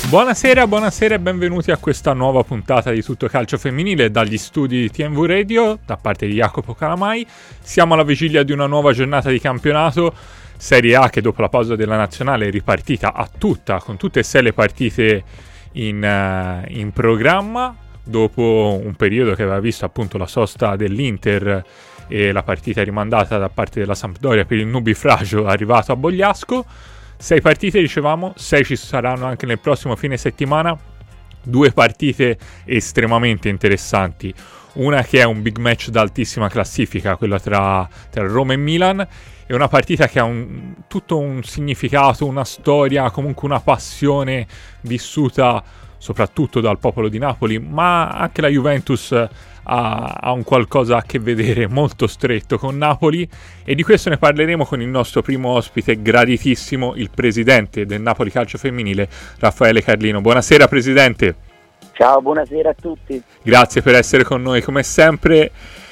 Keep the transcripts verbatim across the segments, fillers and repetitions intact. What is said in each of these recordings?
Buonasera, buonasera e benvenuti a questa nuova puntata di Tutto Calcio Femminile dagli studi di T M V Radio, da parte di Jacopo Calamai. Siamo alla vigilia di una nuova giornata di campionato, Serie A che dopo la pausa della nazionale è ripartita a tutta, con tutte e sei le partite in, uh, in programma, dopo un periodo che aveva visto appunto la sosta dell'Inter e la partita rimandata da parte della Sampdoria per il nubifragio arrivato a Bogliasco. Sei partite, dicevamo, sei ci saranno anche nel prossimo fine settimana, due partite estremamente interessanti, una che è un big match d'altissima classifica, quella tra, tra Roma e Milan, e una partita che ha un, tutto un significato, una storia, comunque una passione vissuta soprattutto dal popolo di Napoli, ma anche la Juventus ha, ha un qualcosa a che vedere molto stretto con Napoli, e di questo ne parleremo con il nostro primo ospite graditissimo, il presidente del Napoli Calcio Femminile, Raffaele Carlino. Buonasera presidente. Ciao, buonasera a tutti. Grazie per essere con noi come sempre.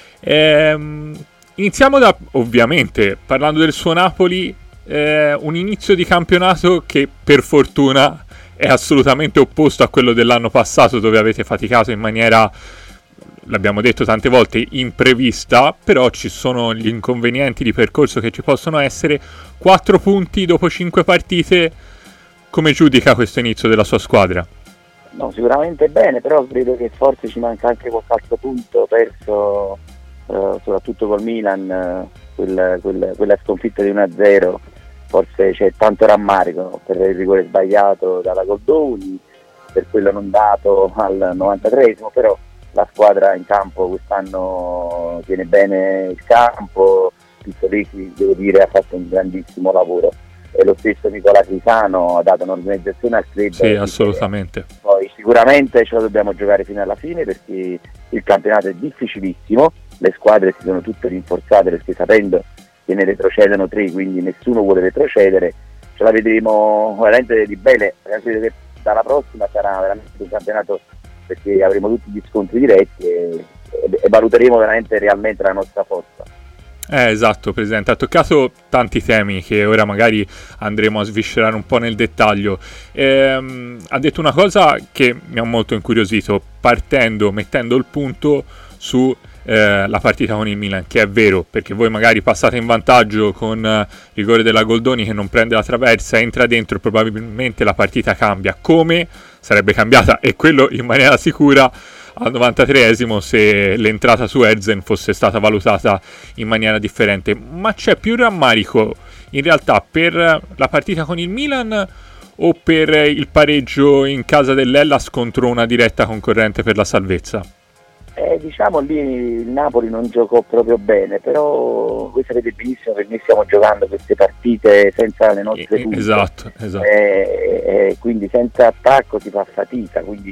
Ehm, iniziamo da, ovviamente, parlando del suo Napoli, eh, un inizio di campionato che per fortuna è assolutamente opposto a quello dell'anno passato, dove avete faticato in maniera, l'abbiamo detto tante volte, imprevista, però ci sono gli inconvenienti di percorso che ci possono essere. Quattro punti dopo cinque partite, come giudica questo inizio della sua squadra? No, sicuramente bene, però credo che forse ci manca anche qualche altro punto perso, eh, soprattutto col Milan, eh, quel, quel, quella sconfitta di uno a zero. Forse c'è tanto rammarico per il rigore sbagliato dalla Goldoni, per quello non dato al novantatreesimo, però la squadra in campo quest'anno tiene bene il campo, Pizzolesi devo dire ha fatto un grandissimo lavoro, e lo stesso Nicola Crisano ha dato un'organizzazione al club. Sì, assolutamente. Poi sicuramente ce lo dobbiamo giocare fino alla fine, perché il campionato è difficilissimo, le squadre si sono tutte rinforzate, perché sapendo che ne retrocedono tre, quindi nessuno vuole retrocedere, ce la vedremo veramente di bene. Credo che dalla prossima sarà veramente un campionato, perché avremo tutti gli scontri diretti e, e, e valuteremo veramente realmente la nostra forza. Eh, esatto presidente, ha toccato tanti temi che ora magari andremo a sviscerare un po' nel dettaglio. Ehm, ha detto una cosa che mi ha molto incuriosito, partendo, mettendo il punto su Eh, la partita con il Milan, che è vero, perché voi magari passate in vantaggio con eh, rigore della Goldoni che non prende la traversa, entra dentro, probabilmente la partita cambia, come sarebbe cambiata, e quello in maniera sicura, al novantatreesimo, se l'entrata su Erzen fosse stata valutata in maniera differente. Ma c'è più rammarico in realtà per la partita con il Milan o per il pareggio in casa dell'Hellas contro una diretta concorrente per la salvezza? Eh, diciamo lì il Napoli non giocò proprio bene, però voi sapete benissimo che noi stiamo giocando queste partite senza le nostre punte. Esatto, esatto. Eh, eh, quindi senza attacco si fa fatica, quindi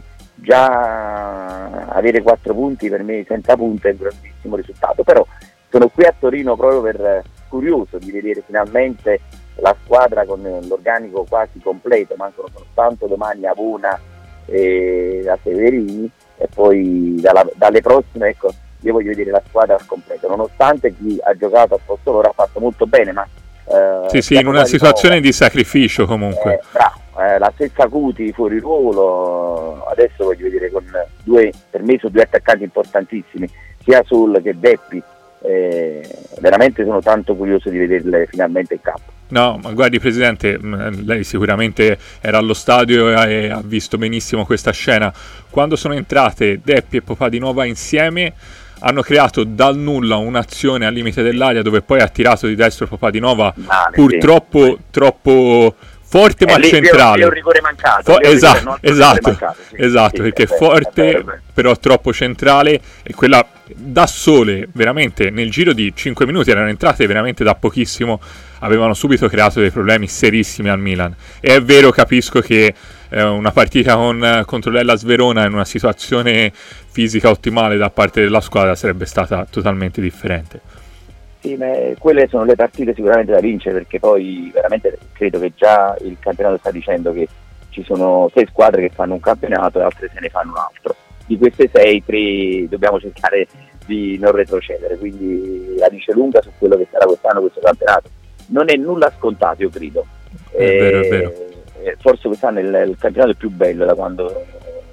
già avere quattro punti per me senza punte è un grandissimo risultato. Però sono qui a Torino proprio per curioso di vedere finalmente la squadra con l'organico quasi completo, mancano soltanto domani Avona e la Severini, e poi dalla, dalle prossime, ecco, io voglio vedere la squadra al completo, nonostante chi ha giocato al posto loro ha fatto molto bene, ma eh, sì sì, in una situazione di, di sacrificio comunque, eh, bravo, eh, la stessa Cuti fuori ruolo. Adesso voglio vedere con due, per me sono due attaccanti importantissimi, sia Sul che Beppi, eh, veramente sono tanto curioso di vederle finalmente in campo. No, ma guardi presidente, lei sicuramente era allo stadio e ha visto benissimo questa scena. Quando sono entrate Deppi e Popadinova insieme, hanno creato dal nulla un'azione al limite dell'area, dove poi ha tirato di destro Popadinova, vale, purtroppo sì. troppo forte, eh, ma centrale. È un rigore mancato. Fo- esatto, rigore, esatto, mancato, sì, esatto sì, perché è forte, vero, è vero. Però troppo centrale, e quella da sole, veramente nel giro di cinque minuti erano entrate veramente da pochissimo, avevano subito creato dei problemi serissimi al Milan. E è vero, capisco che eh, una partita con, contro l'Hellas Verona in una situazione fisica ottimale da parte della squadra sarebbe stata totalmente differente. Sì, ma quelle sono le partite sicuramente da vincere, perché poi veramente credo che già il campionato sta dicendo che ci sono sei squadre che fanno un campionato e altre se ne fanno un altro. Di queste sei, tre dobbiamo cercare di non retrocedere, quindi la dice lunga su quello che sarà quest'anno questo campionato. Non è nulla scontato, io credo. È vero, è vero. eh, forse quest'anno è il, il campionato più bello da quando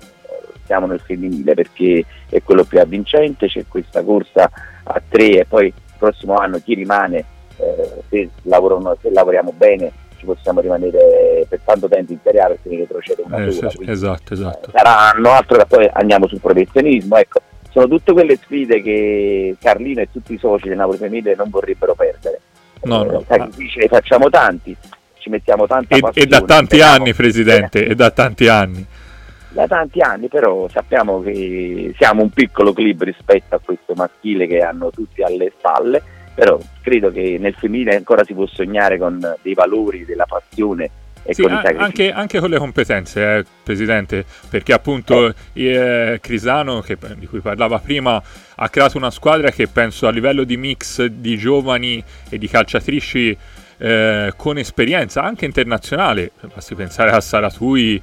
siamo nel femminile, perché è quello più avvincente, c'è questa corsa a tre e poi il prossimo anno chi rimane, eh, se, lavorano, se lavoriamo bene ci possiamo rimanere per tanto tempo in Serie A perché ne retrocede una eh, sola, sì, esatto, esatto. Sarà un altro che poi andiamo sul professionismo, ecco, sono tutte quelle sfide che Carlino e tutti i soci del Napoli femminile non vorrebbero perdere. No, eh, no. Sacrifici ne facciamo tanti, ci mettiamo tanta e, passione. e da tanti speriamo, anni, Presidente, e da tanti anni. Da tanti anni, però sappiamo che siamo un piccolo club rispetto a questo maschile che hanno tutti alle spalle, però credo che nel femminile ancora si può sognare con dei valori, della passione e sì, con i a- sacrifici. anche, anche con le competenze, eh, Presidente, perché appunto eh, Crisano, che, di cui parlava prima, ha creato una squadra che penso a livello di mix di giovani e di calciatrici eh, con esperienza anche internazionale, basti pensare a Saratui,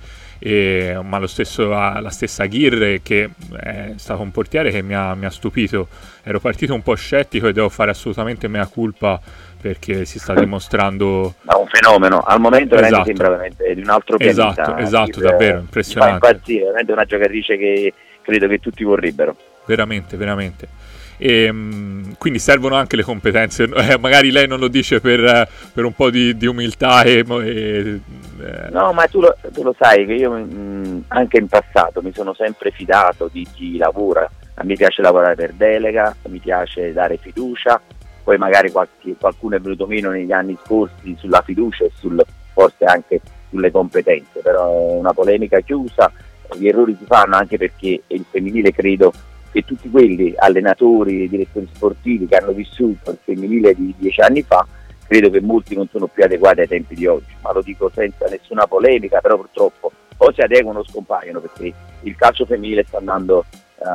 E, ma lo stesso la stessa Aguirre, che è stato un portiere che mi ha, mi ha stupito. Ero partito un po' scettico e devo fare assolutamente mea culpa perché si sta dimostrando Ma un fenomeno, al momento esatto. veramente sembra veramente di un altro pianeta. Esatto, esatto, Aguirre, davvero impressionante. Mi fa impazzire, veramente una giocatrice che credo che tutti vorrebbero. Veramente, veramente. E, mh, quindi servono anche le competenze, eh, magari lei non lo dice per, eh, per un po' di, di umiltà e, e eh. No, ma tu lo, tu lo sai che io mh, anche in passato mi sono sempre fidato di chi lavora. A me piace lavorare per delega, mi piace dare fiducia, poi magari qualche, qualcuno è venuto meno negli anni scorsi sulla fiducia e sul, forse anche sulle competenze, però è una polemica chiusa, gli errori si fanno anche perché il femminile credo che tutti quelli allenatori, direttori sportivi che hanno vissuto il femminile di dieci anni fa, credo che molti non sono più adeguati ai tempi di oggi, ma lo dico senza nessuna polemica, però purtroppo o si adeguano o scompaiono perché il calcio femminile sta andando uh,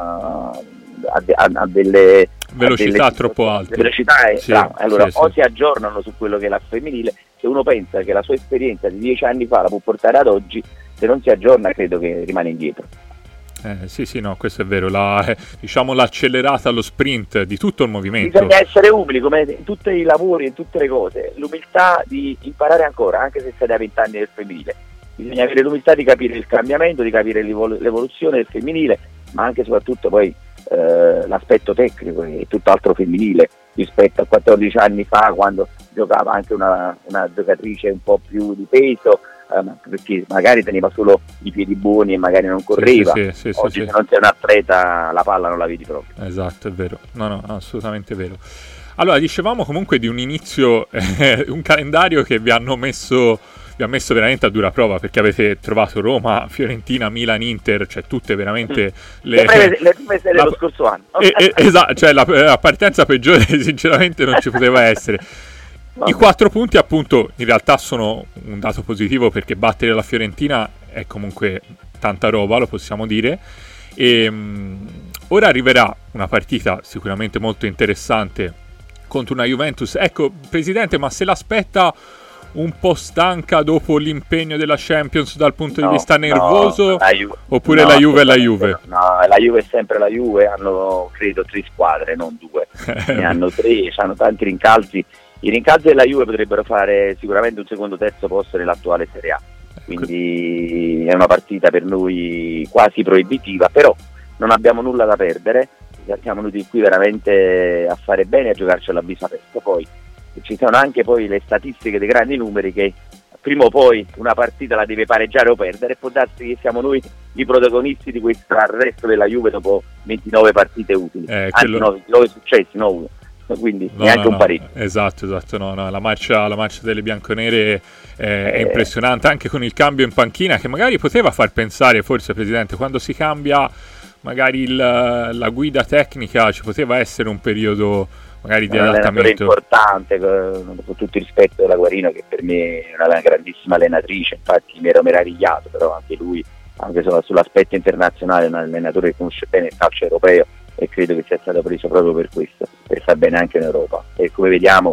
a, a, a delle velocità a delle, troppo alte. Velocità è, sì, allora sì, o sì. si aggiornano su quello che è la femminile, se uno pensa che la sua esperienza di dieci anni fa la può portare ad oggi, se non si aggiorna credo che rimane indietro. Eh, sì, sì, no, questo è vero, la, eh, diciamo l'accelerata allo sprint di tutto il movimento. Bisogna essere umili come in tutti i lavori e in tutte le cose, l'umiltà di imparare ancora, anche se sei da vent'anni del femminile. Bisogna avere l'umiltà di capire il cambiamento, di capire l'evol- l'evoluzione del femminile, ma anche e soprattutto poi eh, l'aspetto tecnico che è tutt'altro femminile rispetto a quattordici anni fa, quando giocava anche una, una giocatrice un po' più di peso, eh, perché magari teneva solo i piedi buoni e magari non correva. Sì, sì, sì, oggi sì, se sì. non sei un atleta la palla non la vedi proprio. Esatto, è vero, no, no, assolutamente vero. Allora, dicevamo comunque di un inizio, eh, un calendario che vi hanno messo vi ha messo veramente a dura prova, perché avete trovato Roma, Fiorentina, Milan, Inter, cioè tutte veramente mm. le, le prime, le prime serie la, dello scorso anno. eh, eh, esatto, cioè la, la partenza peggiore sinceramente non ci poteva essere. I quattro punti appunto in realtà sono un dato positivo, perché battere la Fiorentina è comunque tanta roba, lo possiamo dire. E mh, ora arriverà una partita sicuramente molto interessante contro una Juventus. Ecco, Presidente, ma se l'aspetta un po' stanca dopo l'impegno della Champions dal punto no, di vista nervoso, no, la Ju- oppure no, la Juve è la Juve? No, la Juve è sempre la Juve, hanno credo tre squadre, non due, ne hanno tre, hanno tanti rincalzi. I rincalzi della Juve potrebbero fare sicuramente un secondo terzo posto nell'attuale Serie A, quindi è una partita per noi quasi proibitiva, però non abbiamo nulla da perdere, siamo venuti qui veramente a fare bene, a giocarci alla bisa aperta. Poi ci sono anche poi le statistiche dei grandi numeri che prima o poi una partita la deve pareggiare o perdere, e può darsi che siamo noi i protagonisti di questo arresto della Juve dopo ventinove partite utili, eh, anzi quello... no, ventinove successi, no uno, quindi no, neanche no, un pareggio. No, esatto, esatto, no, no, la marcia, la marcia delle bianconere eh, è impressionante, anche con il cambio in panchina che magari poteva far pensare, forse Presidente, quando si cambia magari il, la guida tecnica ci poteva essere un periodo magari di un adattamento importante, con, con tutto il rispetto della Guarino, che per me è una grandissima allenatrice, infatti mi ero meravigliato, però anche lui, anche solo sull'aspetto internazionale, è un allenatore che conosce bene il calcio europeo, e credo che sia stato preso proprio per questo, per far bene anche in Europa, e come vediamo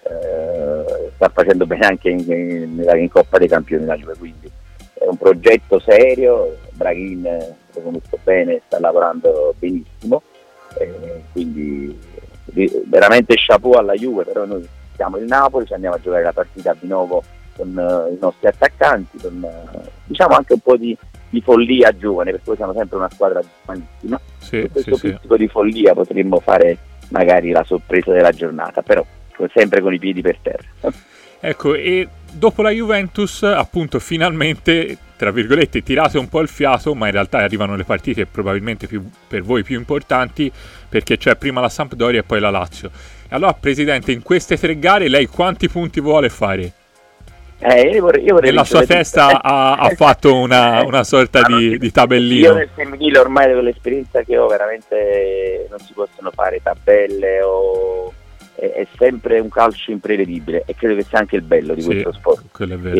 eh, sta facendo bene anche in, in, in Coppa dei Campioni la Juve, quindi è un progetto serio. Braghin, lo conosco bene, sta lavorando benissimo, eh, quindi veramente chapeau alla Juve, però noi siamo il Napoli, ci andiamo a giocare la partita di nuovo con uh, i nostri attaccanti, con uh, diciamo anche un po' di, di follia giovane, perché noi siamo sempre una squadra giovanissima. Sì, con questo sì, pizzico sì. di follia potremmo fare magari la sorpresa della giornata, però sempre con i piedi per terra. Ecco, e dopo la Juventus, appunto, finalmente, tra virgolette, tirate un po' il fiato, ma in realtà arrivano le partite probabilmente più, per voi più importanti, perché c'è prima la Sampdoria e poi la Lazio. E allora, Presidente, in queste tre gare lei quanti punti vuole fare? Eh, io vorrei, io vorrei Nella sua testa ha, ha fatto una, una sorta di, di tabellino. Io nel femminile ormai con l'esperienza che ho veramente non si possono fare tabelle o... è sempre un calcio imprevedibile e credo che sia anche il bello di questo sì, sport. Quello è vero.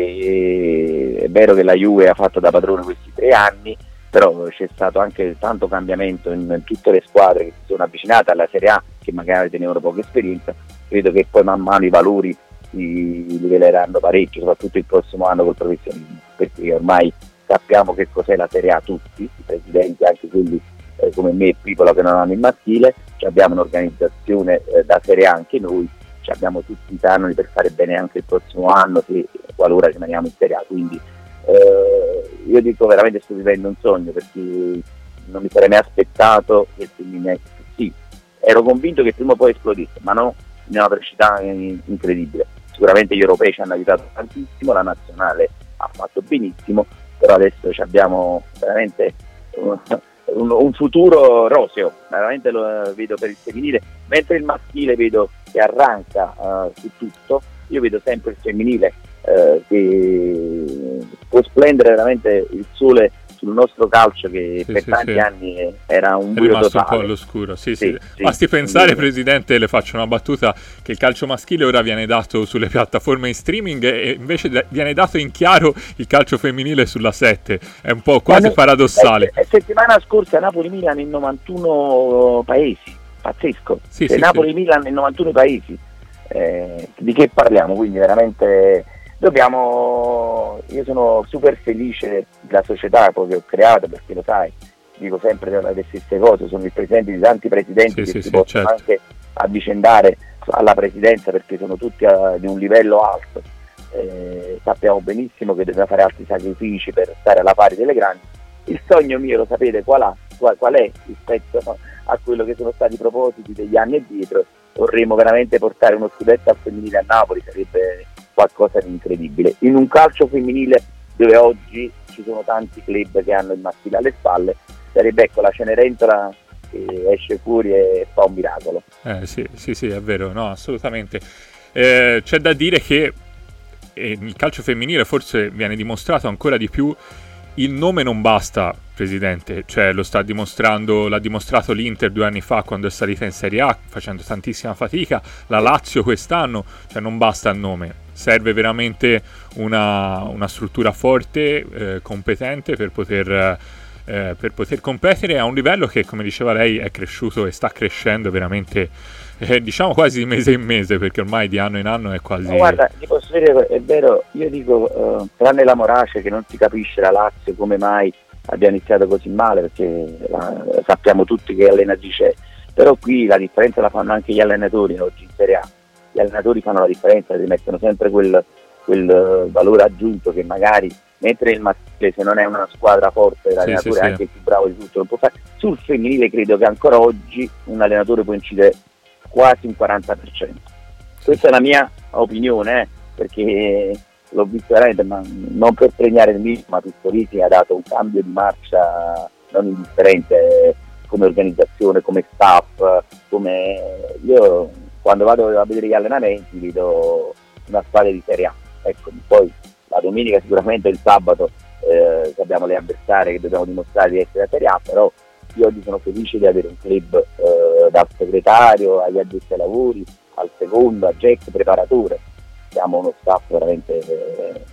E, è vero che la Juve ha fatto da padrone questi tre anni, però c'è stato anche tanto cambiamento in, in tutte le squadre che si sono avvicinate alla Serie A, che magari tenevano poca esperienza. Credo che poi man mano i valori si riveleranno parecchio, soprattutto il prossimo anno col professionismo, perché ormai sappiamo che cos'è la Serie A tutti, i presidenti, anche quelli eh, come me e Pipola che non hanno il maschile. Abbiamo un'organizzazione eh, da Serie A anche noi, abbiamo tutti i canoni per fare bene anche il prossimo anno se qualora rimaniamo in Serie A, quindi eh, io dico veramente sto vivendo un sogno, perché non mi sarei mai aspettato che mi... sì, ero convinto che prima o poi esplodisse, ma no in una velocità incredibile. Sicuramente gli europei ci hanno aiutato tantissimo, la nazionale ha fatto benissimo, però adesso abbiamo veramente un, un, un futuro roseo, veramente lo vedo per il femminile, mentre il maschile vedo che arranca uh, su tutto. Io vedo sempre il femminile uh, che può splendere veramente il sole sul nostro calcio, che sì, per sì, tanti sì. anni era un buio rimasto totale. Un po' all'oscuro, sì, sì, sì, sì. Basti pensare, Presidente, le faccio una battuta, che il calcio maschile ora viene dato sulle piattaforme in streaming e invece viene dato in chiaro il calcio femminile sulla sette, è un po' quasi ne, paradossale. La settimana scorsa Napoli-Milan in novantuno paesi, pazzesco, sì, sì, Napoli-Milan sì. in novantuno paesi, eh, di che parliamo? Quindi veramente... Dobbiamo, io sono super felice della società che ho creato, perché lo sai, dico sempre le stesse cose, sono il presidente di tanti presidenti sì, che sì, si sì, possono certo. anche avvicendare alla presidenza, perché sono tutti a, di un livello alto, eh, sappiamo benissimo che dobbiamo fare altri sacrifici per stare alla pari delle grandi. Il sogno mio, lo sapete qual, ha, qual, qual è rispetto a quello che sono stati i propositi degli anni addietro? Vorremmo veramente portare uno scudetto al femminile a Napoli, sarebbe qualcosa di incredibile in un calcio femminile dove oggi ci sono tanti club che hanno il maschile alle spalle. Sarebbe, ecco, la Cenerentola che esce fuori e fa un miracolo. Eh sì, sì, sì, è vero, no, assolutamente. Eh, c'è da dire che eh, il calcio femminile forse viene dimostrato ancora di più. Il nome non basta, Presidente, cioè lo sta dimostrando, l'ha dimostrato l'Inter due anni fa quando è salita in Serie A facendo tantissima fatica, la Lazio quest'anno, cioè non basta il nome, serve veramente una, una struttura forte, eh, competente per poter, eh, per poter competere a un livello che, come diceva lei, è cresciuto e sta crescendo veramente, eh, diciamo quasi di mese in mese, perché ormai di anno in anno è quasi... No, guarda, ti posso dire, è vero, io dico, uh, tranne la Morace, che non si capisce la Lazio come mai abbia iniziato così male, perché la, sappiamo tutti che allenatrice è, però qui la differenza la fanno anche gli allenatori oggi in Serie A. Gli allenatori fanno la differenza, ti mettono sempre quel, quel valore aggiunto che magari, mentre il maschile, se non è una squadra forte, l'allenatore sì, è sì, anche il più bravo di tutto, non può fare. Sul femminile credo che ancora oggi un allenatore può incidere quasi un quaranta per cento. Questa è la mia opinione, eh, perché l'ho visto veramente, ma non per premiare il mio, ma Pistorici ha dato un cambio di marcia non indifferente come organizzazione, come staff, come io quando vado a vedere gli allenamenti vedo una squadra di Serie A. Ecco, poi la domenica sicuramente il sabato eh, abbiamo le avversarie che dobbiamo dimostrare di essere a Serie A, però io oggi sono felice di avere un club eh, dal segretario agli addetti ai lavori, al secondo, a Jack preparatore. Siamo uno staff veramente eh,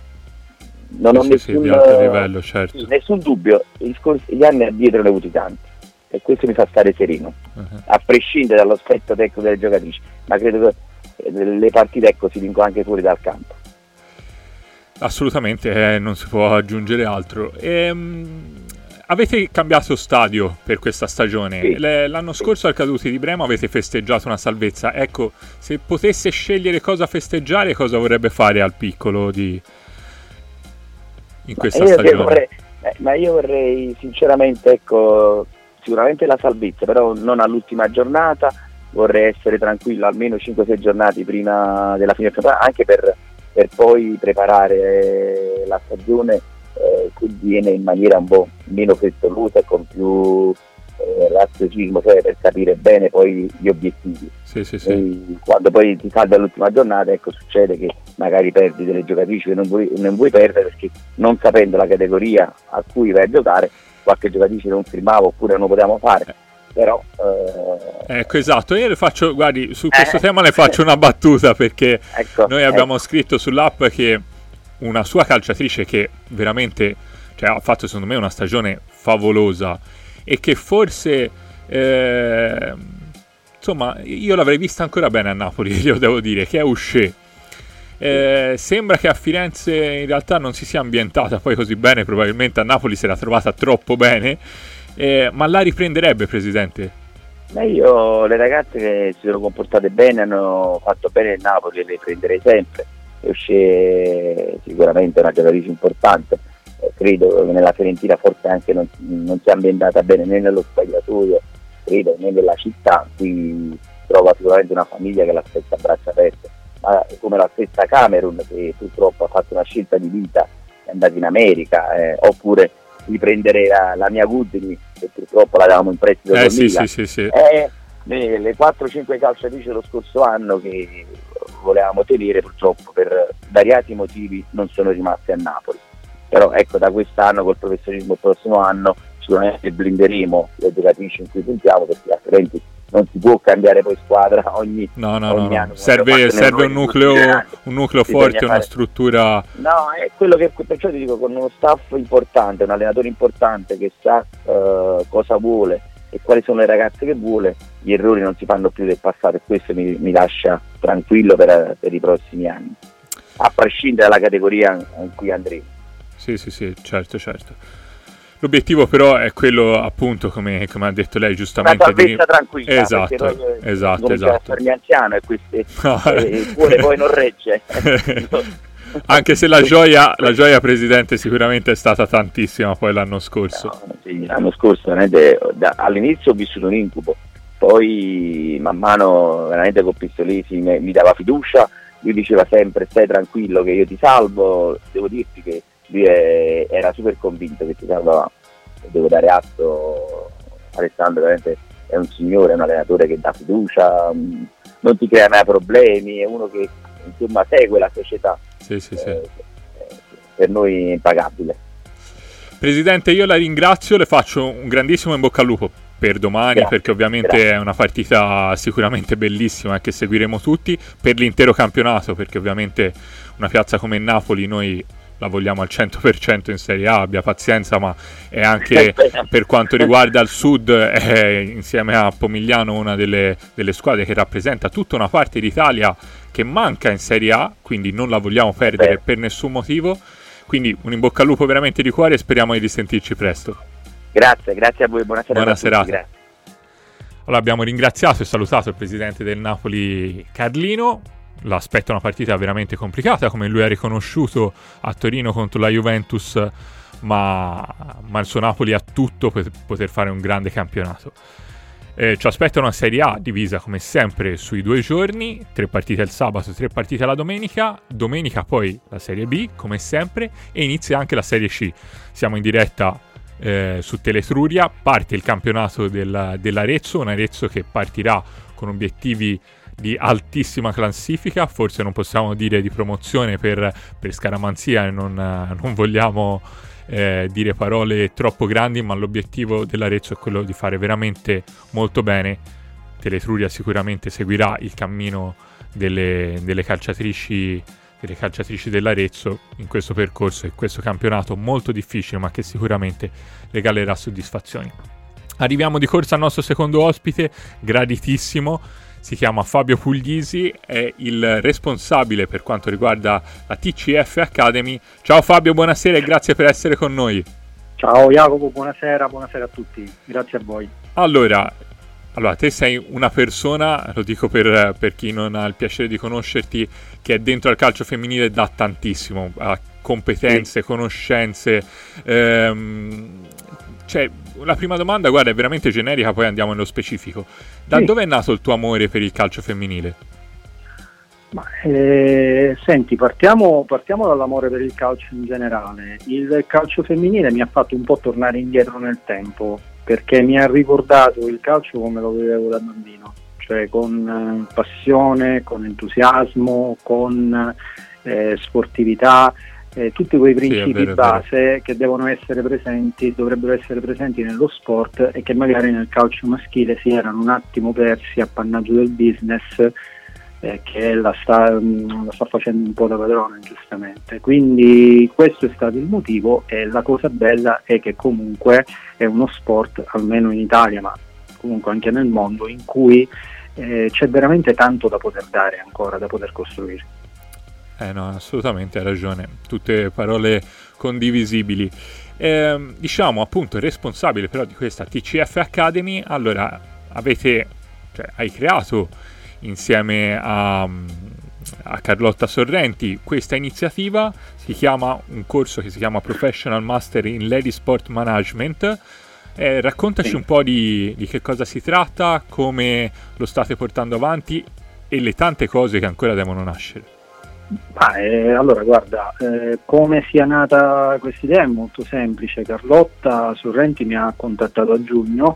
non ho sì, nessun, sì, di alto livello, certo. Sì, nessun dubbio, gli, scorsi, gli anni addietro ne ho avuti tanti e questo mi fa stare sereno, uh-huh. a prescindere dall'aspetto tecnico delle giocatrici, ma credo che le partite, ecco, si vincono anche fuori dal campo. Assolutamente, eh, non si può aggiungere altro. Ehm, avete cambiato stadio per questa stagione. Sì. L'anno scorso al Caduti di Brema avete festeggiato una salvezza. Ecco, se potesse scegliere cosa festeggiare, cosa vorrebbe fare al piccolo di... in questa io stagione? Vorrei, eh, ma io vorrei sinceramente, ecco, sicuramente la salvezza, però non all'ultima giornata. Vorrei essere tranquillo almeno cinque sei giornate prima della fine del campionato, anche per, per poi preparare la stagione eh, che viene in maniera un po' meno frettolosa e con più eh, raziocinio, cioè per capire bene poi gli obiettivi. Sì, sì, sì. E quando poi ti salvi all'ultima giornata, ecco, succede che magari perdi delle giocatrici che non vuoi, non vuoi perdere, perché non sapendo la categoria a cui vai a giocare, qualche giocatrice non firmava oppure non lo potevamo fare. Eh. Però eh... ecco, esatto, io le faccio, guardi, su questo eh. tema le faccio una battuta, perché ecco, noi abbiamo ecco. scritto sull'app che una sua calciatrice che veramente, cioè, ha fatto secondo me una stagione favolosa e che forse eh, insomma io l'avrei vista ancora bene a Napoli, glielo devo dire, che è Uscè. Eh, sembra che a Firenze in realtà non si sia ambientata poi così bene, probabilmente a Napoli si era trovata troppo bene. Eh, ma la riprenderebbe, Presidente? Ma io le ragazze che si sono comportate bene, hanno fatto bene il Napoli, le prenderei sempre. C'è sicuramente una giocatrice importante, eh, credo che nella Fiorentina forse anche non, non si è ambientata bene né nello spogliatoio, credo, né nella città. Qui trova sicuramente una famiglia che l'aspetta a braccia aperte, ma come la stessa Camerun, che purtroppo ha fatto una scelta di vita, è andata in America, eh, oppure riprendere la, la mia Gudini, che purtroppo l'avevamo in prestito eh, con sì, Milan. sì, sì, sì. Eh, le, le quattro cinque calciatrici lo scorso anno che volevamo tenere, purtroppo per variati motivi non sono rimaste a Napoli. Però ecco, da quest'anno col professionismo il prossimo anno sicuramente blinderemo le giocatrici in cui puntiamo, perché altrimenti non si può cambiare poi squadra ogni, no, no, ogni no, anno. Serve, serve un nucleo, un nucleo forte, una fare... struttura. No, è quello che perciò ti dico, con uno staff importante, un allenatore importante che sa uh, cosa vuole e quali sono le ragazze che vuole, gli errori non si fanno più del passato, e questo mi, mi lascia tranquillo per, per i prossimi anni, a prescindere dalla categoria in cui andremo. Sì, sì, sì, certo, certo. L'obiettivo però è quello, appunto, come, come ha detto lei giustamente, una salvezza di... tranquilla, esatto, noi, esatto, esatto. A farmi anziano e queste, no. eh, il cuore poi non regge. Anche se la gioia, la gioia, Presidente, sicuramente è stata tantissima poi l'anno scorso. No, sì, l'anno scorso veramente, da, all'inizio ho vissuto un incubo, poi man mano veramente con Pistolesi mi, mi dava fiducia, lui diceva sempre stai tranquillo che io ti salvo. Devo dirti che lui è, era super convinto che ti salvava, devo dare atto. Alessandro veramente è un signore, è un allenatore che dà fiducia, non ti crea mai problemi, è uno che insomma segue la società. Sì, sì, sì. Eh, per noi è impagabile. Presidente, io la ringrazio, le faccio un grandissimo in bocca al lupo per domani, grazie, perché ovviamente grazie. È una partita sicuramente bellissima che seguiremo tutti, per l'intero campionato, perché ovviamente una piazza come Napoli noi la vogliamo al cento per cento in Serie A, abbia pazienza, ma è anche per quanto riguarda il Sud, è insieme a Pomigliano una delle, delle squadre che rappresenta tutta una parte d'Italia che manca in Serie A, quindi non la vogliamo perdere Beh. per nessun motivo. Quindi un in bocca al lupo veramente di cuore e speriamo di risentirci presto. Grazie, grazie a voi, buona serata. Buona serata. Allora, abbiamo ringraziato e salutato il presidente del Napoli Carlino. L'aspetta una partita veramente complicata, come lui ha riconosciuto a Torino contro la Juventus, ma, ma il suo Napoli ha tutto per poter fare un grande campionato. Eh, ci aspetta una Serie A divisa come sempre sui due giorni, tre partite il sabato, tre partite la domenica, domenica poi la Serie B come sempre e inizia anche la Serie C. Siamo in diretta eh, su Teletruria, parte il campionato del, dell'Arezzo, un Arezzo che partirà con obiettivi di altissima classifica, forse non possiamo dire di promozione per, per scaramanzia e non, non vogliamo eh, dire parole troppo grandi, ma l'obiettivo dell'Arezzo è quello di fare veramente molto bene. Teletruria sicuramente seguirà il cammino delle, delle calciatrici delle calciatrici dell'Arezzo in questo percorso e questo campionato molto difficile, ma che sicuramente regalerà soddisfazioni. Arriviamo di corsa al nostro secondo ospite, graditissimo. Si chiama Fabio Puglisi, è il responsabile per quanto riguarda la T C F Academy. Ciao Fabio, buonasera e grazie per essere con noi. Ciao Jacopo, buonasera, buonasera a tutti, grazie a voi. Allora, allora te sei una persona, lo dico per, per chi non ha il piacere di conoscerti, che è dentro al calcio femminile da tantissimo, ha competenze, sì. conoscenze. Ehm, cioè, la prima domanda, guarda, è veramente generica, poi andiamo nello specifico. Da sì. dove è nato il tuo amore per il calcio femminile? Ma, eh, senti, partiamo, partiamo dall'amore per il calcio in generale. Il calcio femminile mi ha fatto un po' tornare indietro nel tempo, perché mi ha ricordato il calcio come lo vedevo da bambino, cioè con eh, passione, con entusiasmo, con eh, sportività, eh, tutti quei principi sì, vero, base che devono essere presenti, dovrebbero essere presenti nello sport e che magari nel calcio maschile si erano un attimo persi, appannaggio del business, Eh, che la sta, mh, la sta facendo un po' da padrone, giustamente. Quindi questo è stato il motivo, e la cosa bella è che comunque è uno sport, almeno in Italia ma comunque anche nel mondo, in cui eh, c'è veramente tanto da poter dare ancora, da poter costruire. Eh no, assolutamente hai ragione, tutte parole condivisibili. Eh, diciamo appunto responsabile però di questa T C F Academy, allora avete, cioè hai creato insieme a, a Carlotta Sorrenti questa iniziativa, si chiama un corso che si chiama Professional Master in Lady Sport Management. Eh, raccontaci sì. un po' di, di che cosa si tratta, come lo state portando avanti e le tante cose che ancora devono nascere. Ah, eh, allora guarda, eh, come sia nata questa idea è molto semplice. Carlotta Sorrenti mi ha contattato a giugno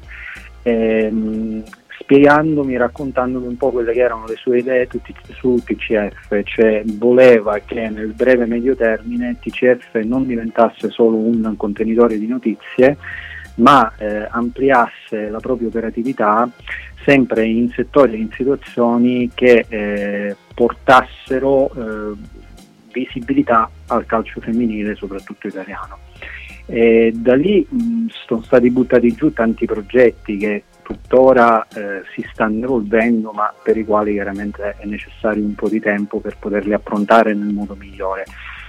ehm, spiegandomi, raccontandomi un po' quelle che erano le sue idee tutti, su T C F, cioè voleva che nel breve medio termine T C F non diventasse solo un contenitore di notizie, ma eh, ampliasse la propria operatività sempre in settori e in situazioni che eh, portassero eh, visibilità al calcio femminile, soprattutto italiano. E da lì mh, sono stati buttati giù tanti progetti che tuttora eh, si stanno evolvendo, ma per i quali chiaramente è necessario un po' di tempo per poterli approntare nel modo migliore.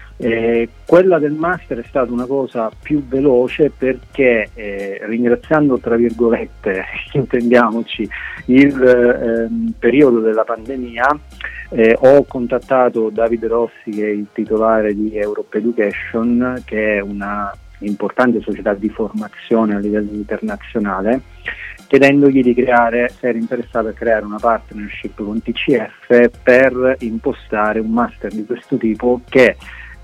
Eh, quella del master è stata una cosa più veloce perché eh, ringraziando tra virgolette intendiamoci il eh, periodo della pandemia, eh, ho contattato Davide Rossi, che è il titolare di Europe Education, che è una importante società di formazione a livello internazionale, chiedendogli di creare, se era interessato a creare una partnership con T C F per impostare un master di questo tipo che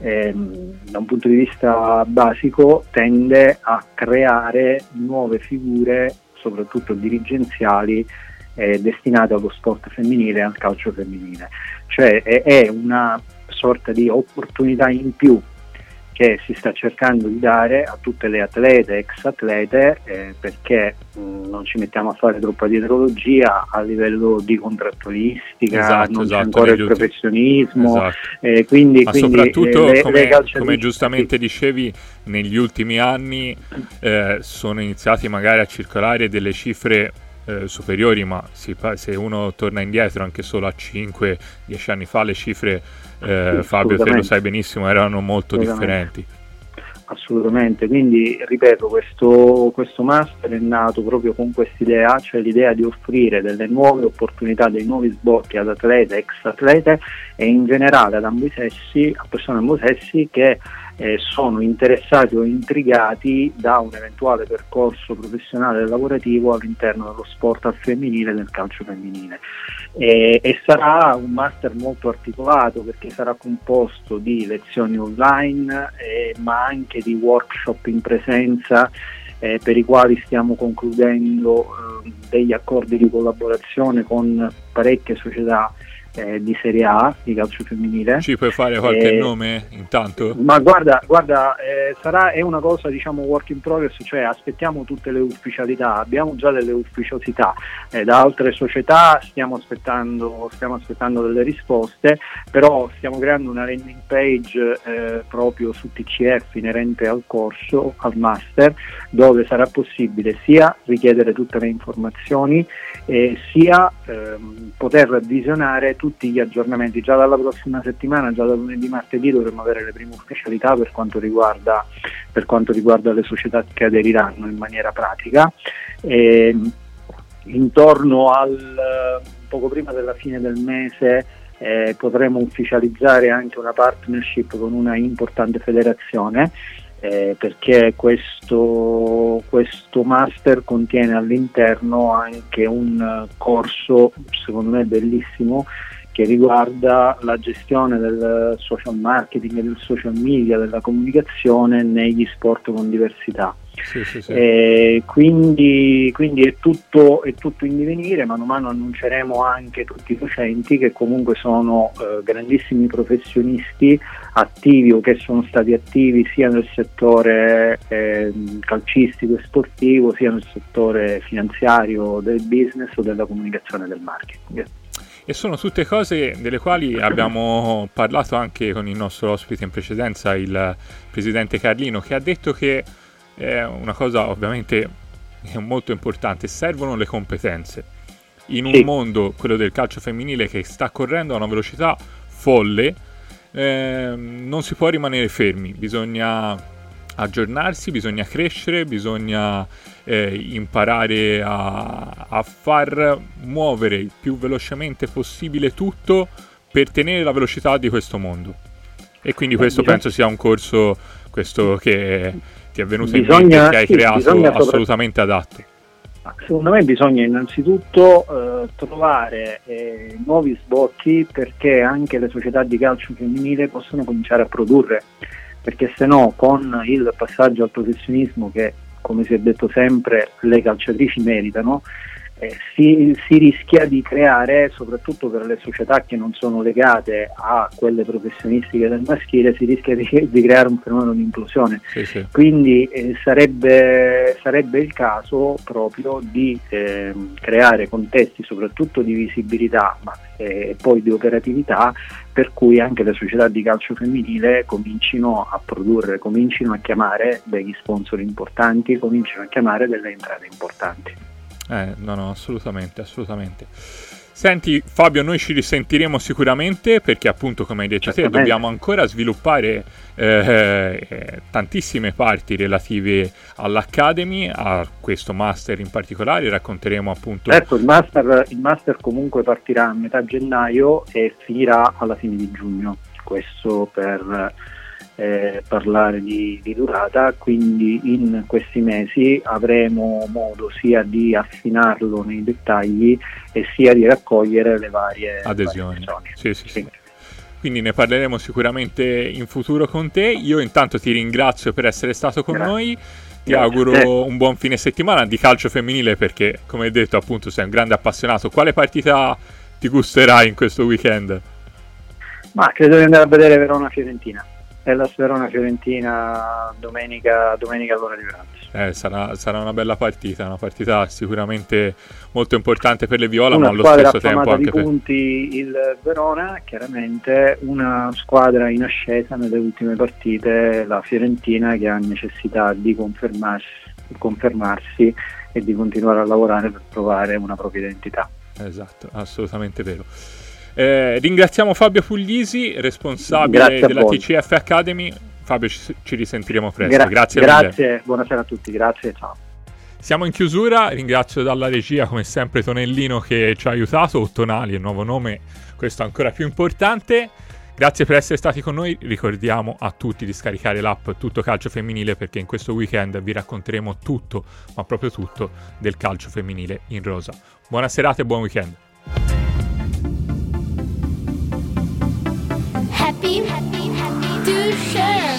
ehm, da un punto di vista basico tende a creare nuove figure, soprattutto dirigenziali, eh, destinate allo sport femminile e al calcio femminile. Cioè è, è una sorta di opportunità in più che si sta cercando di dare a tutte le atlete, ex atlete, eh, perché mh, non ci mettiamo a fare troppa dietrologia a livello di contrattualistica, esatto, non esatto, c'è ancora il professionismo, esatto. eh, quindi, ma quindi soprattutto eh, le, come, le come giustamente dicevi, negli ultimi anni eh, sono iniziati magari a circolare delle cifre eh, superiori, ma si, se uno torna indietro anche solo a cinque dieci anni fa le cifre, Eh, sì, Fabio, te lo sai benissimo, erano molto differenti. Assolutamente, quindi ripeto, questo, questo master è nato proprio con quest'idea, cioè l'idea di offrire delle nuove opportunità, dei nuovi sbocchi ad atlete, ex atlete e in generale ad ambo i sessi, a persone ambo i sessi che eh, sono interessati o intrigati da un eventuale percorso professionale e lavorativo all'interno dello sport al femminile e del calcio femminile. E, e sarà un master molto articolato perché sarà composto di lezioni online eh, ma anche di workshop in presenza eh, per i quali stiamo concludendo eh, degli accordi di collaborazione con parecchie società eh, di Serie A di calcio femminile. Ci puoi fare qualche eh, nome intanto? Ma guarda, guarda eh, sarà è una cosa diciamo work in progress, cioè aspettiamo tutte le ufficialità, abbiamo già delle ufficiosità eh, da altre società, stiamo aspettando stiamo aspettando delle risposte, però stiamo creando una landing page eh, proprio su T C F inerente al corso, al master, dove sarà possibile sia richiedere tutte le informazioni eh, sia ehm, poter visionare tutti gli aggiornamenti. Già dalla prossima settimana, già da lunedì, martedì dovremo avere le prime ufficialità per quanto riguarda, per quanto riguarda le società che aderiranno in maniera pratica. E, intorno al poco prima della fine del mese eh, potremo ufficializzare anche una partnership con una importante federazione, eh, perché questo, questo master contiene all'interno anche un corso secondo me bellissimo che riguarda la gestione del social marketing e del social media, della comunicazione negli sport con diversità. Sì, sì, sì. E quindi, quindi è tutto, è tutto in divenire. Mano a mano annunceremo anche tutti i docenti che comunque sono eh, grandissimi professionisti attivi o che sono stati attivi sia nel settore eh, calcistico e sportivo sia nel settore finanziario del business o della comunicazione del marketing. E sono tutte cose delle quali abbiamo parlato anche con il nostro ospite in precedenza, il presidente Carlino, che ha detto che è una cosa ovviamente molto importante: servono le competenze. In un sì. mondo, quello del calcio femminile, che sta correndo a una velocità folle, eh, non si può rimanere fermi, bisogna aggiornarsi, bisogna crescere, bisogna eh, imparare a, a far muovere il più velocemente possibile tutto per tenere la velocità di questo mondo. E quindi questo bisogna... penso sia un corso questo che ti è venuto bisogna, in mente, che hai sì, creato assolutamente adatto. Secondo me bisogna innanzitutto eh, trovare eh, nuovi sbocchi perché anche le società di calcio femminile possono cominciare a produrre, perché se no con il passaggio al professionismo, che come si è detto sempre le calciatrici meritano, eh, si, si rischia di creare, soprattutto per le società che non sono legate a quelle professionistiche del maschile, si rischia di, di creare un fenomeno di implosione. Sì, sì. Quindi eh, sarebbe, sarebbe il caso proprio di eh, creare contesti soprattutto di visibilità ma e poi di operatività, per cui anche le società di calcio femminile comincino a produrre, comincino a chiamare degli sponsor importanti, comincino a chiamare delle entrate importanti. Eh, no, no, assolutamente, assolutamente. Senti Fabio, noi ci risentiremo sicuramente perché appunto, come hai detto te, dobbiamo ancora sviluppare eh, eh, tantissime parti relative all'Academy, a questo master in particolare. Racconteremo appunto... Certo, il master, il master comunque partirà a metà gennaio e finirà alla fine di giugno, questo per... Eh, parlare di, di durata, quindi in questi mesi avremo modo sia di affinarlo nei dettagli e sia di raccogliere le varie adesioni. Varie sì, sì, sì. Quindi ne parleremo sicuramente in futuro con te. Io intanto ti ringrazio per essere stato con Grazie. noi. Ti Grazie. auguro eh. un buon fine settimana di calcio femminile perché, come hai detto, appunto sei un grande appassionato. Quale partita ti gusterai in questo weekend? Ma credo di andare a vedere Verona-Fiorentina. È la Verona-Fiorentina domenica, domenica all'ora di pranzo. Eh, sarà, sarà una bella partita, una partita sicuramente molto importante per le Viola, una ma allo stesso tempo anche di per... punti il Verona, chiaramente una squadra in ascesa nelle ultime partite, la Fiorentina, che ha necessità di confermarsi, confermarsi e di continuare a lavorare per trovare una propria identità. Esatto, assolutamente vero. Eh, ringraziamo Fabio Puglisi, responsabile della T C F Academy. Fabio, ci, ci risentiremo presto. Gra- grazie grazie mille. Buonasera a tutti, grazie, ciao. Siamo in chiusura, ringrazio dalla regia come sempre Tonellino che ci ha aiutato, o Tonali, il nuovo nome, questo è ancora più importante. Grazie per essere stati con noi, ricordiamo a tutti di scaricare l'app Tutto Calcio Femminile perché in questo weekend vi racconteremo tutto, ma proprio tutto, del calcio femminile in rosa. Buona serata e buon weekend. Happy, happy, happy to share.